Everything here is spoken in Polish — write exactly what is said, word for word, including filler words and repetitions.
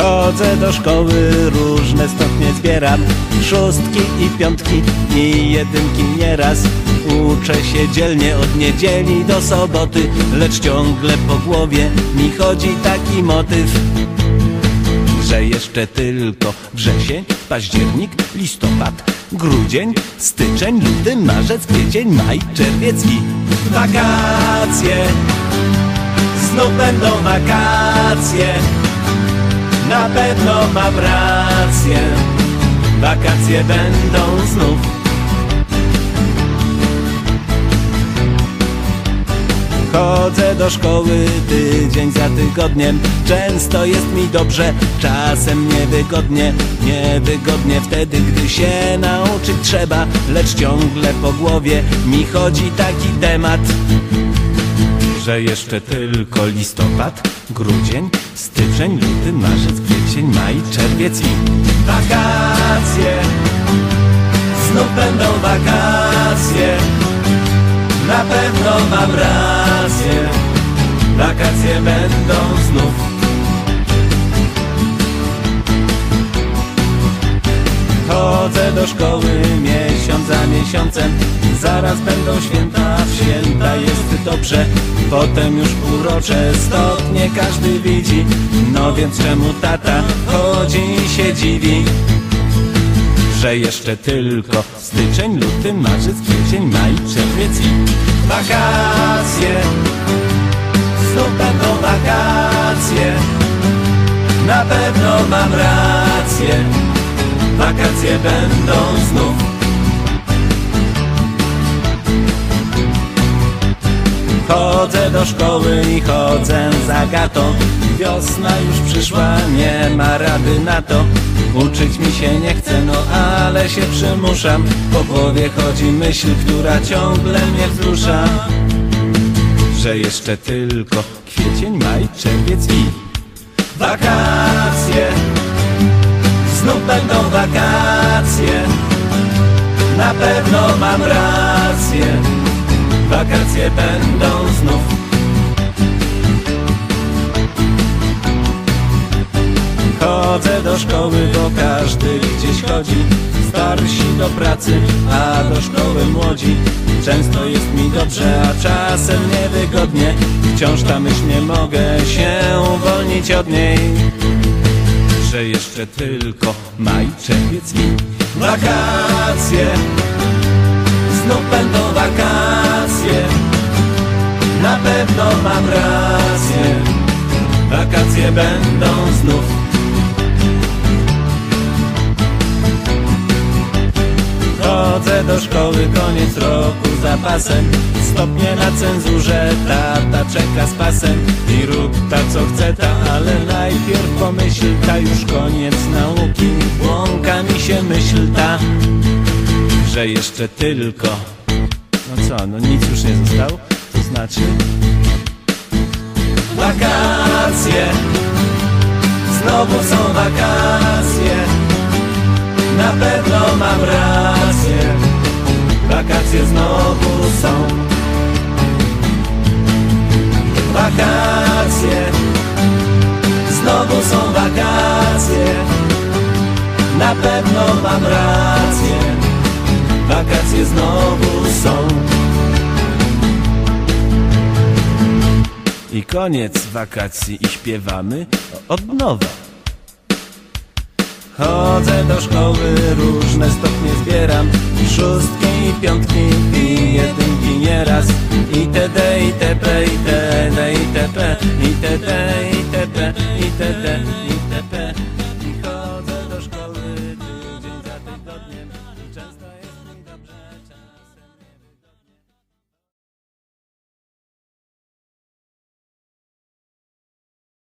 Chodzę do szkoły, różne stopnie zbieram, szóstki i piątki i jedynki nieraz. Uczę się dzielnie od niedzieli do soboty, lecz ciągle po głowie mi chodzi taki motyw, że jeszcze tylko wrzesień, październik, listopad, grudzień, styczeń, luty, marzec, kwiecień, maj, czerwiec i wakacje. Znów będą wakacje, na pewno mam rację, wakacje będą znów. Chodzę do szkoły tydzień za tygodniem, często jest mi dobrze, czasem niewygodnie. Niewygodnie wtedy, gdy się nauczyć trzeba, lecz ciągle po głowie mi chodzi taki temat, że jeszcze tylko listopad, grudzień, styczeń, luty, marzec, kwiecień, maj, czerwiec i wakacje. Znów będą wakacje, na pewno mam rację, wakacje będą znów. Chodzę do szkoły miesiąc za miesiącem, zaraz będą święta, w święta jest dobrze, potem już urocze stopnie każdy widzi. No więc czemu tata chodzi i się dziwi, że jeszcze tylko styczeń, luty, marzec, kwiecień, maj, czerwiec i wakacje. Znów będą wakacje, na pewno mam rację, wakacje będą znów. Chodzę do szkoły i chodzę za gatą, wiosna już przyszła, nie ma rady na to. Uczyć mi się nie chce, no ale się przymuszam, po głowie chodzi myśl, która ciągle mnie wzrusza, że jeszcze tylko kwiecień, maj, czerwiec i wakacje. Znów będą wakacje, na pewno mam rację, wakacje będą znów. Chodzę do szkoły, bo każdy gdzieś chodzi, starsi do pracy, a do szkoły młodzi. Często jest mi dobrze, a czasem niewygodnie, wciąż ta myśl nie mogę się uwolnić od niej, że jeszcze tylko maj, czerwiec i wakacje. Znów będą wakacje, na pewno mam rację, wakacje będą znów. Chodzę do szkoły, koniec roku za pasem, stopnie na cenzurze, tata czeka z pasem i rób ta co chce ta, ale najpierw pomyśl ta, już koniec nauki, błąka mi się myśl ta, że jeszcze tylko, no co, no nic już nie zostało, to znaczy wakacje. Znowu są wakacje, na pewno mam rację, wakacje znowu są. Wakacje, znowu są wakacje, na pewno mam rację, wakacje znowu są. I koniec wakacji i śpiewamy od nowa. Chodzę do szkoły, różne stopnie zbieram, szóstki i piątki i jedynki nieraz, itd. itp. itd. itp. itd. itp. itd. itp.